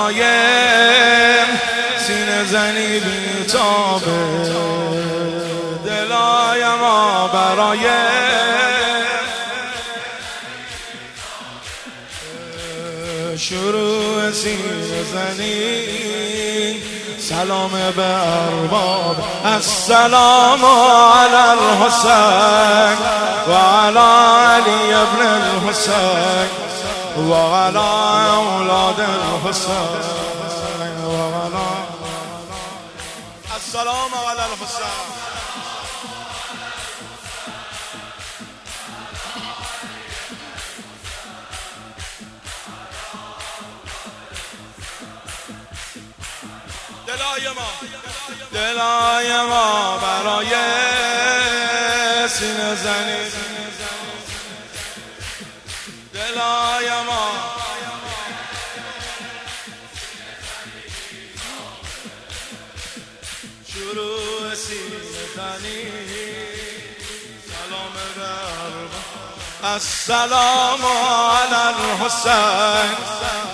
برای سینه زنی بیتابه، دلای ما برای شروع سینه زنی. سلام به ارباب، السلام علی الحسین و علی علی ابن الحسین و علی اولاد الحسین و علی السلام علی الحسین. دلای ما برای سینه زنی، دلای ما شروع سینه زنی. سلام بر السلام علی الحسین